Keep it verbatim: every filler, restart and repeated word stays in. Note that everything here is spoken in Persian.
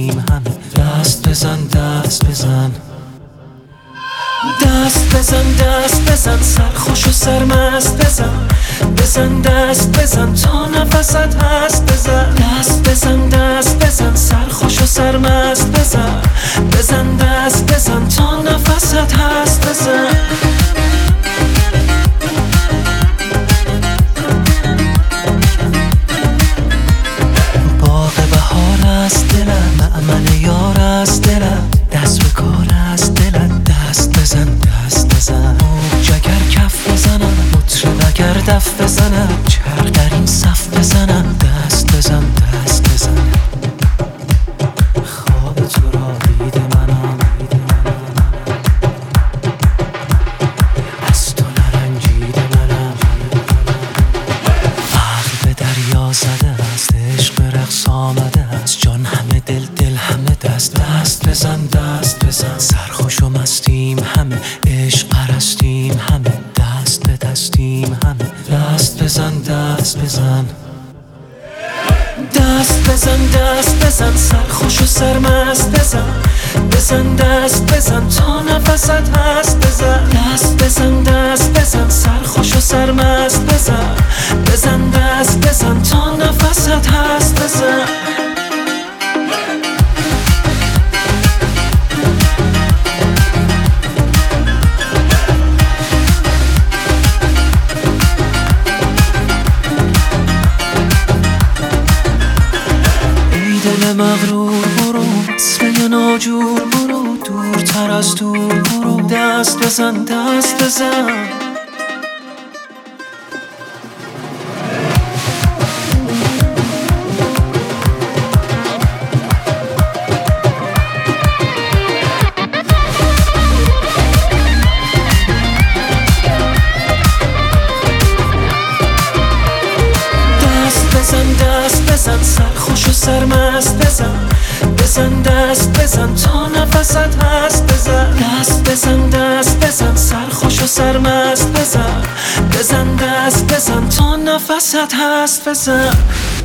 مستیم همه. دست بزن دست بزن دست بزن دست بزن سرخوش و سرمست بزن. بزن دست بزن تا نفست هست بزن. دست بزن دست بزن سرخوش و سرمست بزن. بزن دست بزن تا نفست هست بزن. باغ بهار است دلم، مأمن یار است دلم. دست به کار است دلم، دست بزن دست بزن. موج اگر کف بزنم، مطرب اگر دف بزنم، چرخ در این صف بزنم. دست بزن دست بزن. خواب تو را دید منم، از تو نرنجید منم. عقل به دریا زده است، عشق به رقص آمده است. جان همه دل دل همه دست. دست بزن دست بزن سرخوش و مستیم همه. عشق پرستیم همه، دست به دستیم همه. دست بزن دست بزن دست بزن دست بزن سرخوش و سرمست بزن. بزن دست بزن تا نفست هست بزن. دست بزن دست بزن سرخوش و سرمست بزن. بزن دست بزن تا نفست هست بزن. دل مغرور برو، اسم ناجور برو، دورتر از دور برو. دست بزن دست بزن بزن سرخوش و سرمست بزن. بزن دست بزن تا نفست هست بزن. دست بزن دست بزن سرخوش و سرمست بزن. بزن دست بزن تا نفست هست بزن.